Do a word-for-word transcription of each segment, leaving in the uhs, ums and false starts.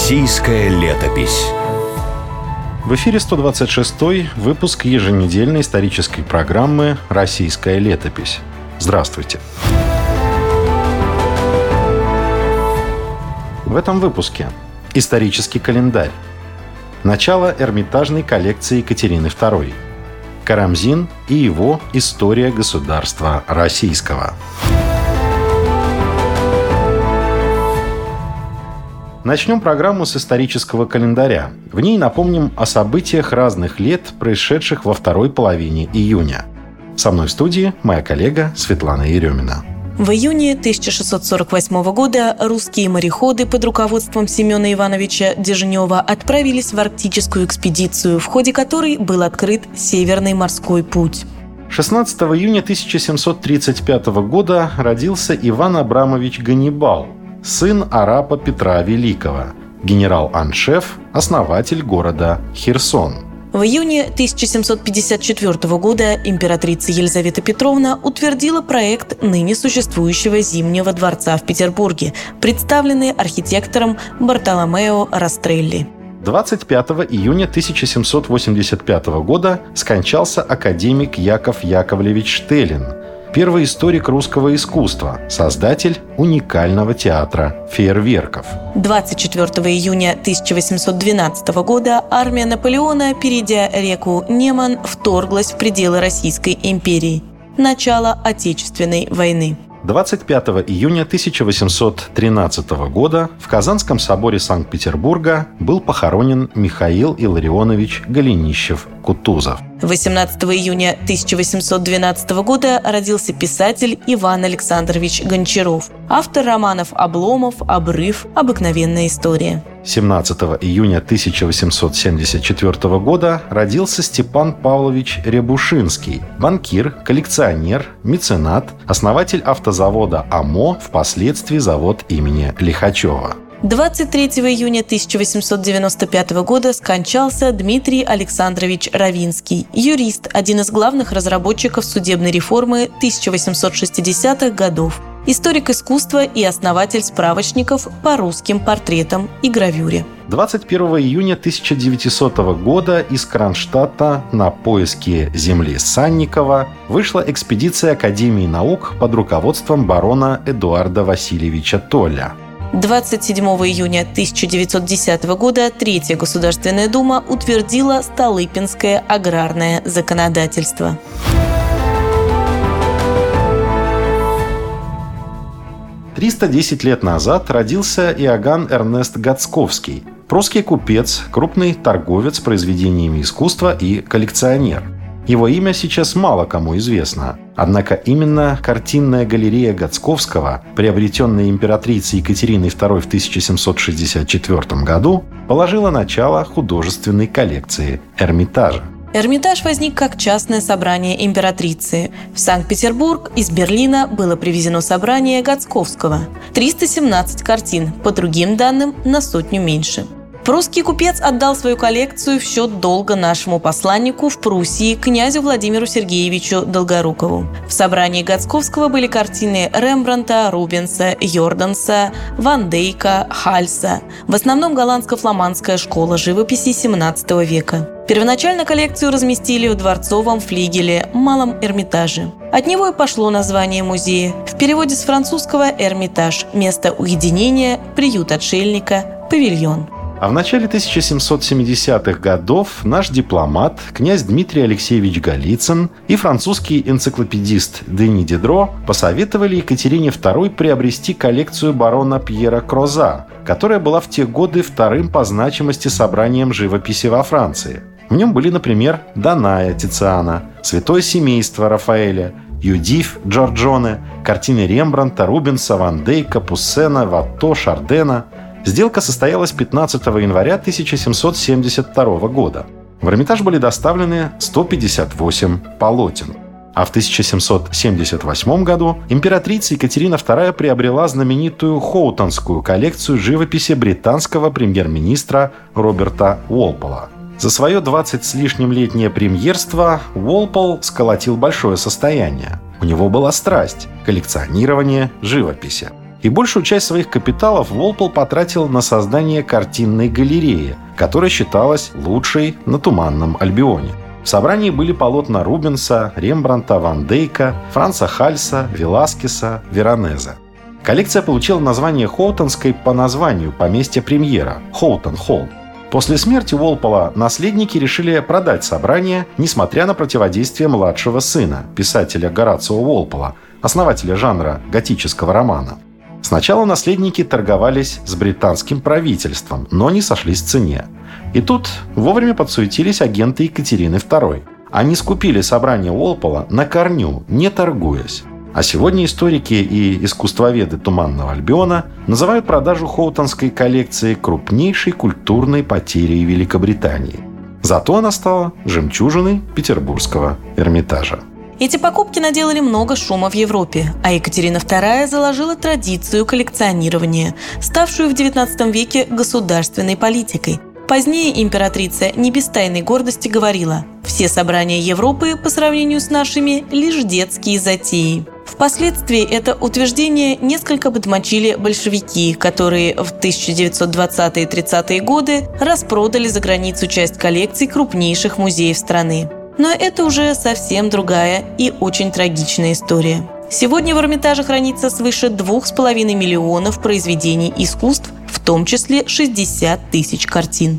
Российская летопись. В эфире сто двадцать шестой выпуск еженедельной исторической программы «Российская летопись». Здравствуйте! В этом выпуске исторический календарь. Начало Эрмитажной коллекции Екатерины второй. Карамзин и его история государства российского. Начнем программу с исторического календаря. В ней напомним о событиях разных лет, происшедших во второй половине июня. Со мной в студии моя коллега Светлана Еремина. В июне тысяча шестьсот сорок восьмого года русские мореходы под руководством Семена Ивановича Деженева отправились в арктическую экспедицию, в ходе которой был открыт Северный морской путь. шестнадцатого июня тысяча семьсот тридцать пятого года родился Иван Абрамович Ганнибал, сын арапа Петра Великого, генерал-аншеф, основатель города Херсон. В июне тысяча семьсот пятьдесят четвёртого года императрица Елизавета Петровна утвердила проект ныне существующего Зимнего дворца в Петербурге, представленный архитектором Бартоломео Растрелли. двадцать пятого июня тысяча семьсот восемьдесят пятого года скончался академик Яков Яковлевич Штеллин, первый историк русского искусства, создатель уникального театра фейерверков. двадцать четвёртого июня тысяча восемьсот двенадцатого года армия Наполеона, перейдя реку Неман, вторглась в пределы Российской империи. Начало Отечественной войны. двадцать пятого июня тысяча восемьсот тринадцатого года в Казанском соборе Санкт-Петербурга был похоронен Михаил Илларионович Голенищев-Кутузов. восемнадцатого июня тысяча восемьсот двенадцатого года родился писатель Иван Александрович Гончаров, автор романов «Обломов», «Обрыв», «Обыкновенная история». семнадцатого июня тысяча восемьсот семьдесят четвёртого года родился Степан Павлович Рябушинский, банкир, коллекционер, меценат, основатель автозавода АМО, впоследствии завод имени Лихачева. двадцать третьего июня тысяча восемьсот девяносто пятого года скончался Дмитрий Александрович Равинский, юрист, один из главных разработчиков судебной реформы тысяча восемьсот шестидесятых годов, историк искусства и основатель справочников по русским портретам и гравюре. двадцать первого июня тысяча девятисотого года из Кронштадта на поиски земли Санникова вышла экспедиция Академии наук под руководством барона Эдуарда Васильевича Толля. двадцать седьмого июня тысяча девятьсот десятого года Третья Государственная Дума утвердила Столыпинское аграрное законодательство. триста десять лет назад родился Иоганн Эрнест Гацковский, прусский купец, крупный торговец произведениями искусства и коллекционер. Его имя сейчас мало кому известно. Однако именно картинная галерея Гацковского, приобретенная императрицей Екатериной второй в тысяча семьсот шестьдесят четвёртом году, положила начало художественной коллекции Эрмитажа. Эрмитаж возник как частное собрание императрицы. В Санкт-Петербург из Берлина было привезено собрание Гацковского. триста семнадцать картин, по другим данным, на сотню меньше. Прусский купец отдал свою коллекцию в счет долга нашему посланнику в Пруссии князю Владимиру Сергеевичу Долгорукову. В собрании Гацковского были картины Рембрандта, Рубенса, Йорданса, Ван Дейка, Хальса. В основном голландско-фламандская школа живописи семнадцатого века. Первоначально коллекцию разместили в дворцовом флигеле Малом Эрмитаже. От него и пошло название музея. В переводе с французского «Эрмитаж» – место уединения, приют отшельника, павильон. А в начале тысяча семьсот семидесятых годов наш дипломат, князь Дмитрий Алексеевич Голицын и французский энциклопедист Дени Дидро посоветовали Екатерине второй приобрести коллекцию барона Пьера Кроза, которая была в те годы вторым по значимости собранием живописи во Франции. В нем были, например, Данаия Тициана, Святое семейство Рафаэля, Юдиф Джорджоне, картины Рембрандта, Рубенса, Ван Дейка, Пуссена, Ватто, Шардена. Сделка состоялась пятнадцатого января тысяча семьсот семьдесят второго года. В Эрмитаж были доставлены сто пятьдесят восемь полотен. А в тысяча семьсот семьдесят восьмом году императрица Екатерина вторая приобрела знаменитую Хоутонскую коллекцию живописи британского премьер-министра Роберта Уолпола. За свое двадцать с лишним летнее премьерство Уолпол сколотил большое состояние. У него была страсть – коллекционирование живописи. И большую часть своих капиталов Уолпол потратил на создание картинной галереи, которая считалась лучшей на Туманном Альбионе. В собрании были полотна Рубенса, Рембрандта, Ван Дейка, Франца Хальса, Веласкеса, Веронеза. Коллекция получила название Хоутонской по названию поместья премьера – Хоутон-Холл. После смерти Уолпола наследники решили продать собрание, несмотря на противодействие младшего сына, писателя Горацио Уолпола, основателя жанра готического романа. Сначала наследники торговались с британским правительством, но не сошлись в цене. И тут вовремя подсуетились агенты Екатерины второй. Они скупили собрание Уолпола на корню, не торгуясь. А сегодня историки и искусствоведы Туманного Альбиона называют продажу хоутонской коллекции крупнейшей культурной потерей Великобритании. Зато она стала жемчужиной Петербургского Эрмитажа. Эти покупки наделали много шума в Европе, а Екатерина вторая заложила традицию коллекционирования, ставшую в девятнадцатом веке государственной политикой. Позднее императрица не без тайной гордости говорила: «Все собрания Европы по сравнению с нашими – лишь детские затеи». Впоследствии это утверждение несколько подмочили большевики, которые в тысяча девятьсот двадцатые-тридцатые годы распродали за границу часть коллекций крупнейших музеев страны. Но это уже совсем другая и очень трагичная история. Сегодня в Эрмитаже хранится свыше двух с половиной миллионов произведений искусств, в том числе шестьдесят тысяч картин.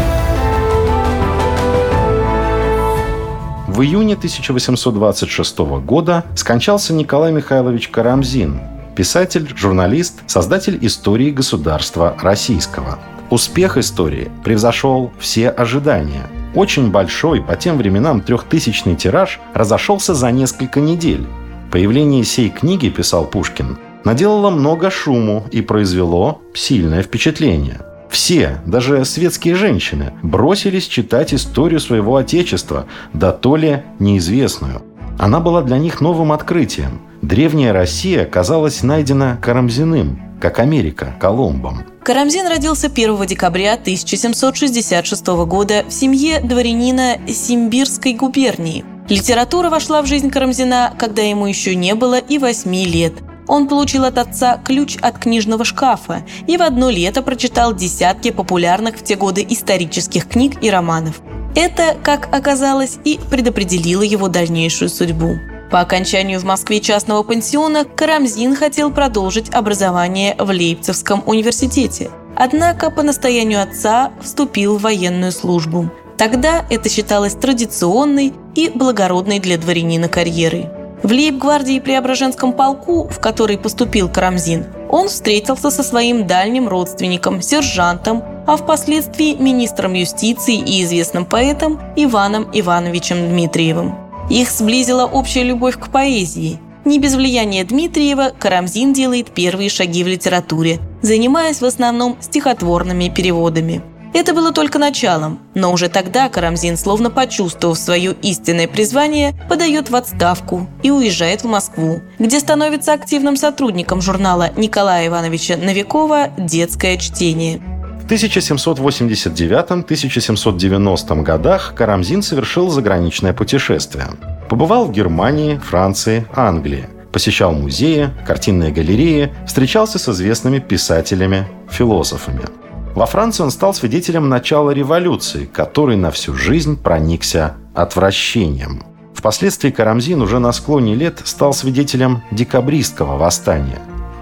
В июне тысяча восемьсот двадцать шестого года скончался Николай Михайлович Карамзин, писатель, журналист, создатель истории государства российского. Успех истории превзошел все ожидания. Очень большой, по тем временам трехтысячный тираж разошелся за несколько недель. Появление сей книги, писал Пушкин, наделало много шуму и произвело сильное впечатление. Все, даже светские женщины, бросились читать историю своего отечества, да то ли неизвестную. Она была для них новым открытием. Древняя Россия казалась найдена Карамзиным, как Америка Колумбом. Карамзин родился первого декабря тысяча семьсот шестьдесят шестого года в семье дворянина Симбирской губернии. Литература вошла в жизнь Карамзина, когда ему еще не было и восьми лет. Он получил от отца ключ от книжного шкафа и в одно лето прочитал десятки популярных в те годы исторических книг и романов. Это, как оказалось, и предопределило его дальнейшую судьбу. По окончанию в Москве частного пансиона Карамзин хотел продолжить образование в Лейпцигском университете. Однако по настоянию отца вступил в военную службу. Тогда это считалось традиционной и благородной для дворянина карьерой. В лейб-гвардии Преображенском полку, в который поступил Карамзин, он встретился со своим дальним родственником, сержантом, а впоследствии министром юстиции и известным поэтом Иваном Ивановичем Дмитриевым. Их сблизила общая любовь к поэзии. Не без влияния Дмитриева Карамзин делает первые шаги в литературе, занимаясь в основном стихотворными переводами. Это было только началом, но уже тогда Карамзин, словно почувствовав свое истинное призвание, подает в отставку и уезжает в Москву, где становится активным сотрудником журнала Николая Ивановича Новикова «Детское чтение». В тысяча семьсот восемьдесят девятом — тысяча семьсот девяностом годах Карамзин совершил заграничное путешествие. Побывал в Германии, Франции, Англии. Посещал музеи, картинные галереи, встречался с известными писателями, философами. Во Франции он стал свидетелем начала революции, который на всю жизнь проникся отвращением. Впоследствии Карамзин уже на склоне лет стал свидетелем декабристского восстания.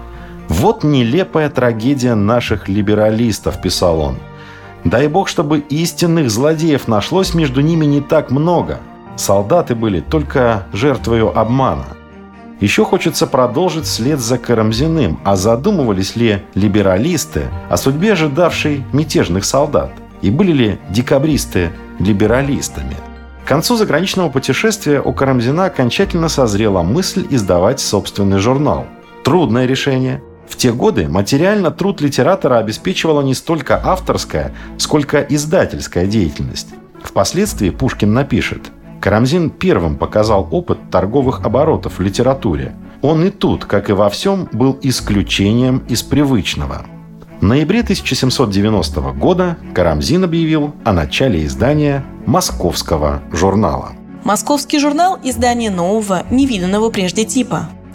«Вот нелепая трагедия наших либералистов», – писал он. «Дай бог, чтобы истинных злодеев нашлось между ними не так много. Солдаты были только жертвою обмана». Еще хочется продолжить вслед за Карамзиным, а задумывались ли либералисты о судьбе ожидавшей мятежных солдат? И были ли декабристы либералистами? К концу заграничного путешествия у Карамзина окончательно созрела мысль издавать собственный журнал. Трудное решение. В те годы материально труд литератора обеспечивала не столько авторская, сколько издательская деятельность. Впоследствии Пушкин напишет: Карамзин первым показал опыт торговых оборотов в литературе. Он и тут, как и во всем, был исключением из привычного. В ноябре тысяча семьсот девяностого года Карамзин объявил о начале издания «Московского журнала». «Московский журнал» – издание нового, невиданного прежде типа.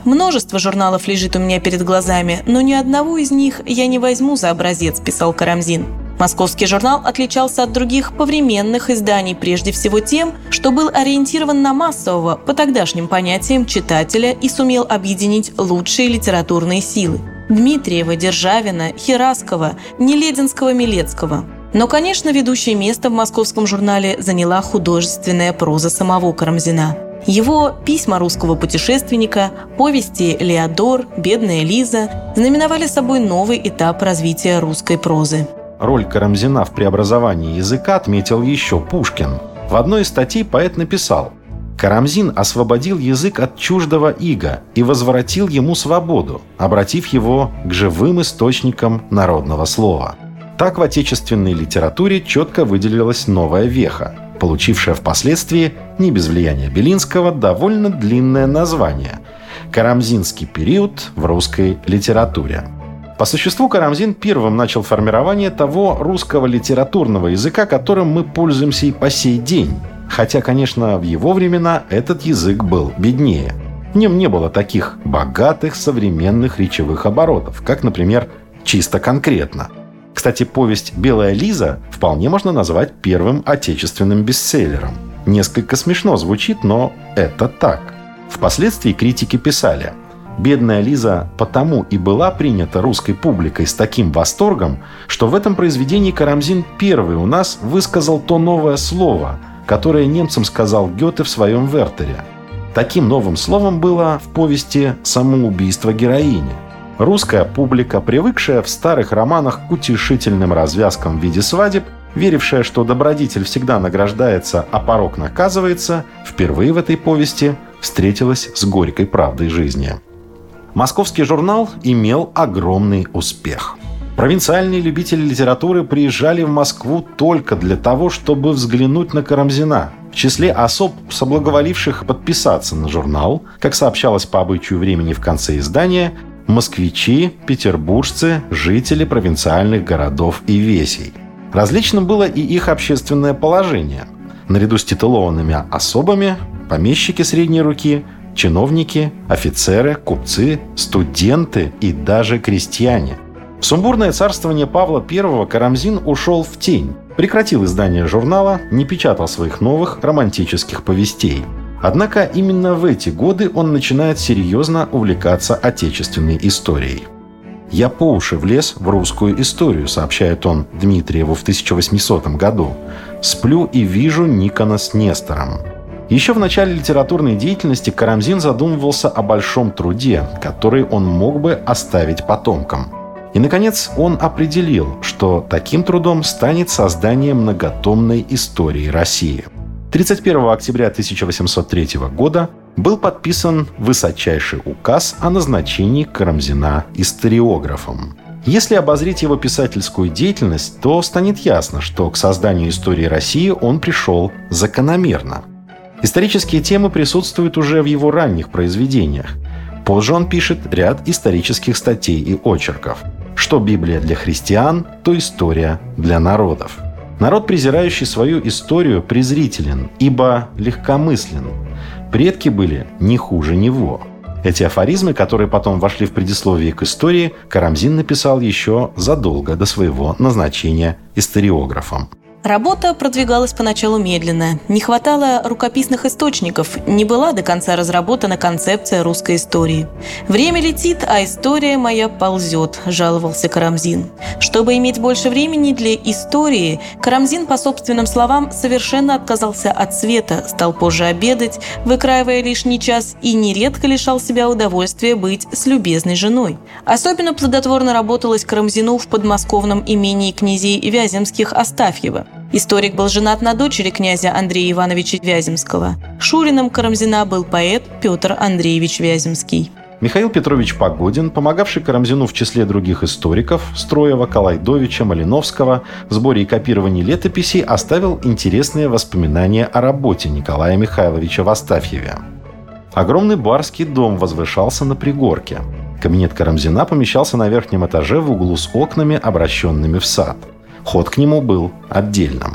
«Множество журналов лежит у меня перед глазами, но ни одного из них я не возьму за образец», – писал Карамзин. Московский журнал отличался от других повременных изданий прежде всего тем, что был ориентирован на массового, по тогдашним понятиям, читателя и сумел объединить лучшие литературные силы – Дмитриева, Державина, Хераскова, Нелединского-Милецкого. Но, конечно, ведущее место в московском журнале заняла художественная проза самого Карамзина. Его «Письма русского путешественника», повести «Леодор», «Бедная Лиза» знаменовали собой новый этап развития русской прозы. Роль Карамзина в преобразовании языка отметил еще Пушкин. В одной из статей поэт написал: «Карамзин освободил язык от чуждого ига и возвратил ему свободу, обратив его к живым источникам народного слова». Так в отечественной литературе четко выделилась новая веха, получившая впоследствии, не без влияния Белинского, довольно длинное название – «Карамзинский период в русской литературе». По существу Карамзин первым начал формирование того русского литературного языка, которым мы пользуемся и по сей день. Хотя, конечно, в его времена этот язык был беднее. В нем не было таких богатых современных речевых оборотов, как, например, «чисто конкретно». Кстати, повесть «Белая Лиза» вполне можно назвать первым отечественным бестселлером. Несколько смешно звучит, но это так. Впоследствии критики писали: «Бедная Лиза» потому и была принята русской публикой с таким восторгом, что в этом произведении Карамзин первый у нас высказал то новое слово, которое немцам сказал Гёте в своем «Вертере». Таким новым словом было в повести «Самоубийство героини». Русская публика, привыкшая в старых романах к утешительным развязкам в виде свадеб, верившая, что добродетель всегда награждается, а порок наказывается, впервые в этой повести встретилась с горькой правдой жизни. Московский журнал имел огромный успех. Провинциальные любители литературы приезжали в Москву только для того, чтобы взглянуть на Карамзина. В числе особ, соблаговоливших подписаться на журнал, как сообщалось по обычаю времени в конце издания, москвичи, петербуржцы, жители провинциальных городов и весей. Различным было и их общественное положение. Наряду с титулованными особами – помещики средней руки – чиновники, офицеры, купцы, студенты и даже крестьяне. В сумбурное царствование Павла Первого Карамзин ушел в тень, прекратил издание журнала, не печатал своих новых романтических повестей. Однако именно в эти годы он начинает серьезно увлекаться отечественной историей. «Я по уши влез в русскую историю», — сообщает он Дмитриеву в тысяча восьмисотом году. «Сплю и вижу Никона с Нестором». Еще в начале литературной деятельности Карамзин задумывался о большом труде, который он мог бы оставить потомкам. И, наконец, он определил, что таким трудом станет создание многотомной истории России. тридцать первого октября тысяча восемьсот третьего года был подписан высочайший указ о назначении Карамзина историографом. Если обозреть его писательскую деятельность, то станет ясно, что к созданию истории России он пришел закономерно. Исторические темы присутствуют уже в его ранних произведениях. Позже он пишет ряд исторических статей и очерков. Что Библия для христиан, то история для народов. Народ, презирающий свою историю, презрителен, ибо легкомыслен. Предки были не хуже него. Эти афоризмы, которые потом вошли в предисловие к истории, Карамзин написал еще задолго до своего назначения историографом. Работа продвигалась поначалу медленно. Не хватало рукописных источников, не была до конца разработана концепция русской истории. «Время летит, а история моя ползет», – жаловался Карамзин. Чтобы иметь больше времени для истории, Карамзин, по собственным словам, совершенно отказался от света, стал позже обедать, выкраивая лишний час, и нередко лишал себя удовольствия быть с любезной женой. Особенно плодотворно работалось Карамзину в подмосковном имении князей Вяземских Астафьева. Историк был женат на дочери князя Андрея Ивановича Вяземского. Шурином Карамзина был поэт Петр Андреевич Вяземский. Михаил Петрович Погодин, помогавший Карамзину в числе других историков Строева, Калайдовича, Малиновского в сборе и копировании летописей, оставил интересные воспоминания о работе Николая Михайловича в Астафьеве. Огромный барский дом возвышался на пригорке. Кабинет Карамзина помещался на верхнем этаже в углу с окнами, обращенными в сад. Ход к нему был отдельным.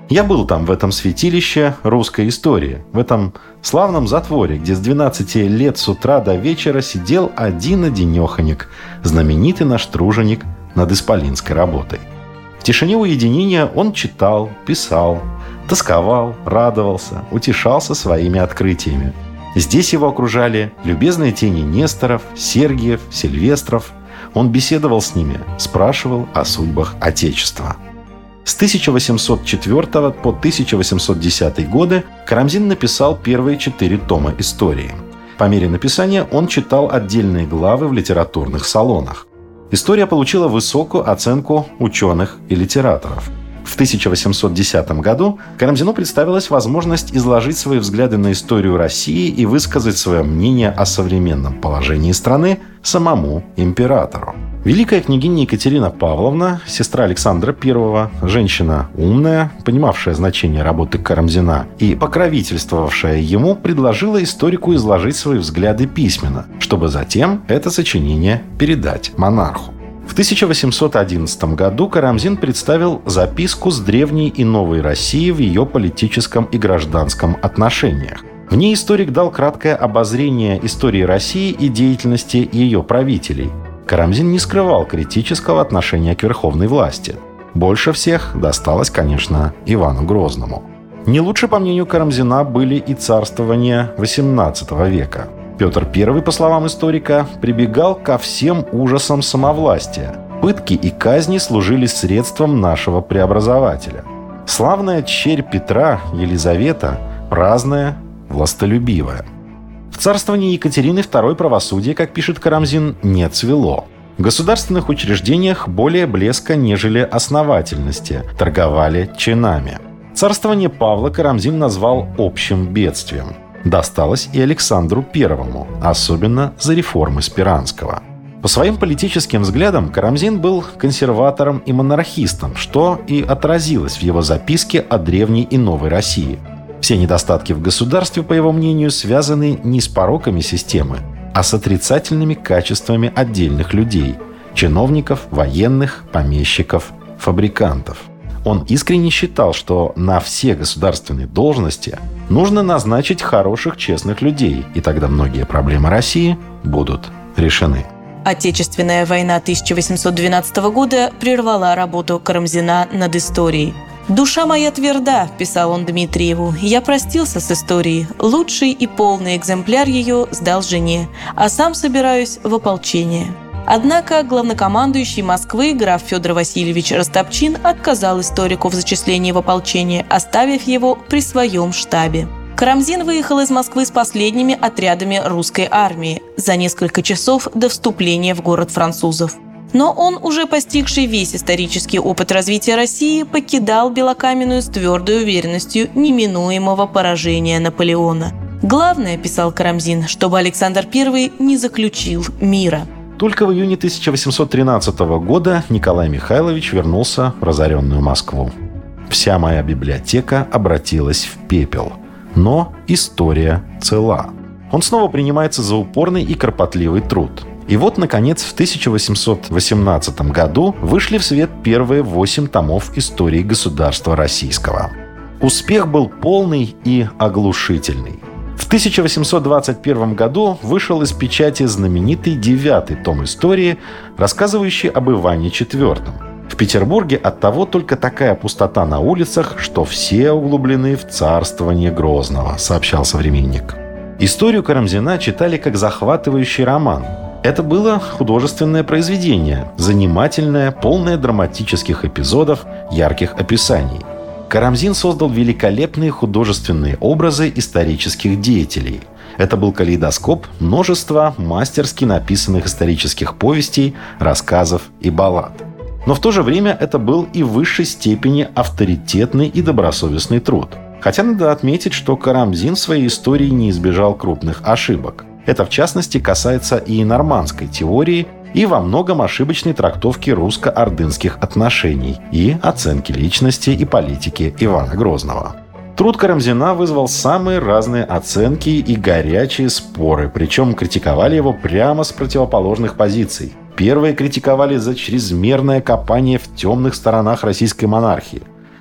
Я был там, в этом святилище русской истории, в этом славном затворе, где с двенадцати лет с утра до вечера сидел один-одинеханик, знаменитый наш труженик над исполинской работой. В тишине уединения он читал, писал, тосковал, радовался, утешался своими открытиями. Здесь его окружали любезные тени Несторов, Сергиев, Сильвестров. Он беседовал с ними, спрашивал о судьбах Отечества. С тысяча восемьсот четвёртого по тысяча восемьсот десятый годы Карамзин написал первые четыре тома истории. По мере написания он читал отдельные главы в литературных салонах. История получила высокую оценку ученых и литераторов. В тысяча восемьсот десятом году Карамзину представилась возможность изложить свои взгляды на историю России и высказать свое мнение о современном положении страны самому императору. Великая княгиня Екатерина Павловна, сестра Александра Первого, женщина умная, понимавшая значение работы Карамзина и покровительствовавшая ему, предложила историку изложить свои взгляды письменно, чтобы затем это сочинение передать монарху. В тысяча восемьсот одиннадцатом году Карамзин представил записку с древней и новой Россией в ее политическом и гражданском отношениях. В ней историк дал краткое обозрение истории России и деятельности ее правителей. Карамзин не скрывал критического отношения к верховной власти. Больше всех досталось, конечно, Ивану Грозному. Не лучше, по мнению Карамзина, были и царствования восемнадцатого века. Петр Первый, по словам историка, прибегал ко всем ужасам самовластия. Пытки и казни служили средством нашего преобразователя. Славная черь Петра, Елизавета, праздная, властолюбивая. В царствовании Екатерины Второй правосудие, как пишет Карамзин, не цвело. В государственных учреждениях более блеска, нежели основательности, торговали чинами. Царствование Павла Карамзин назвал общим бедствием. Досталось и Александру Первому, особенно за реформы Спиранского. По своим политическим взглядам Карамзин был консерватором и монархистом, что и отразилось в его записке о древней и новой России. Все недостатки в государстве, по его мнению, связаны не с пороками системы, а с отрицательными качествами отдельных людей – чиновников, военных, помещиков, фабрикантов. Он искренне считал, что на все государственные должности нужно назначить хороших, честных людей, и тогда многие проблемы России будут решены. Отечественная война тысяча восемьсот двенадцатого года прервала работу Карамзина над историей. «Душа моя тверда», – писал он Дмитриеву, – «я простился с историей. Лучший и полный экземпляр ее сдал жене, а сам собираюсь в ополчение». Однако главнокомандующий Москвы граф Федор Васильевич Растопчин отказал историку в зачислении в ополчение, оставив его при своем штабе. Карамзин выехал из Москвы с последними отрядами русской армии за несколько часов до вступления в город французов. Но он, уже постигший весь исторический опыт развития России, покидал Белокаменную с твердой уверенностью неминуемого поражения Наполеона. «Главное, – писал Карамзин, – чтобы Александр Первый не заключил мира». Только в июне тысяча восемьсот тринадцатого года Николай Михайлович вернулся в разоренную Москву. «Вся моя библиотека обратилась в пепел, но история цела». Он снова принимается за упорный и кропотливый труд. И вот, наконец, в тысяча восемьсот восемнадцатом году вышли в свет первые восемь томов истории государства российского. Успех был полный и оглушительный. В тысяча восемьсот двадцать первом году вышел из печати знаменитый девятый том истории, рассказывающий об Иване Четвертом. В Петербурге оттого только такая пустота на улицах, что все углублены в царствование Грозного, сообщал «Современник». Историю Карамзина читали как захватывающий роман. Это было художественное произведение, занимательное, полное драматических эпизодов, ярких описаний. Карамзин создал великолепные художественные образы исторических деятелей. Это был калейдоскоп множества мастерски написанных исторических повестей, рассказов и баллад. Но в то же время это был и в высшей степени авторитетный и добросовестный труд. Хотя надо отметить, что Карамзин в своей истории не избежал крупных ошибок. Это, в частности, касается и нормандской теории, и во многом ошибочной трактовки русско-ордынских отношений и оценки личности и политики Ивана Грозного. Труд Карамзина вызвал самые разные оценки и горячие споры, причем критиковали его прямо с противоположных позиций. Первые критиковали за чрезмерное копание в темных сторонах российской монархии.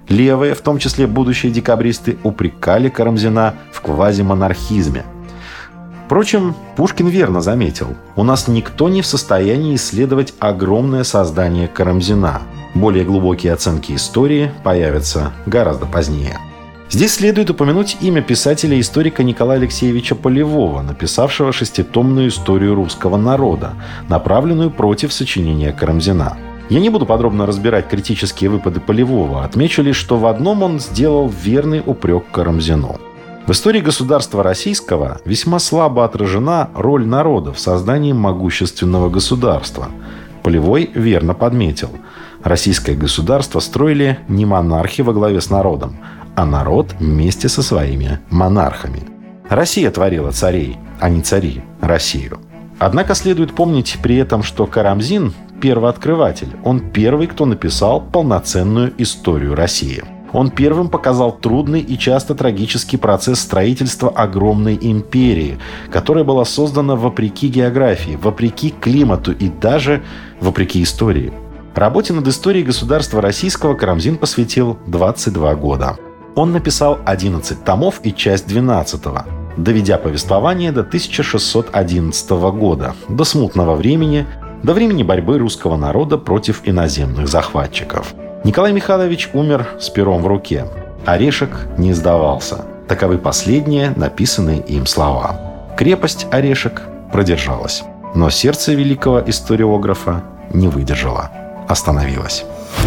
Левые, в том числе будущие декабристы, упрекали Карамзина в квазимонархизме. Впрочем, Пушкин верно заметил: у нас никто не в состоянии исследовать огромное создание Карамзина. Более глубокие оценки истории появятся гораздо позднее. Здесь следует упомянуть имя писателя-историка Николая Алексеевича Полевого, написавшего шеститомную историю русского народа, направленную против сочинения Карамзина. Я не буду подробно разбирать критические выпады Полевого, отмечу лишь, что в одном он сделал верный упрек Карамзину. В истории государства российского весьма слабо отражена роль народа в создании могущественного государства. Полевой верно подметил: российское государство строили не монархи во главе с народом, а народ вместе со своими монархами. Россия творила царей, а не цари Россию. Однако следует помнить при этом, что Карамзин – первооткрыватель. Он первый, кто написал полноценную историю России. Он первым показал трудный и часто трагический процесс строительства огромной империи, которая была создана вопреки географии, вопреки климату и даже вопреки истории. Работе над историей государства российского Карамзин посвятил двадцать два года. Он написал одиннадцать томов и часть двенадцатого, доведя повествование до тысяча шестьсот одиннадцатого года, до смутного времени, до времени борьбы русского народа против иноземных захватчиков. Николай Михайлович умер с пером в руке. Орешек не сдавался. Таковы последние написанные им слова. Крепость Орешек продержалась. Но сердце великого историографа не выдержало. Остановилось.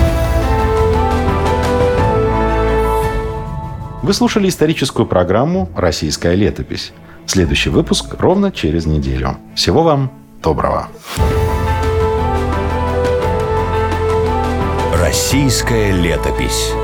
Вы слушали историческую программу «Российская летопись». Следующий выпуск ровно через неделю. Всего вам доброго. Российская летопись.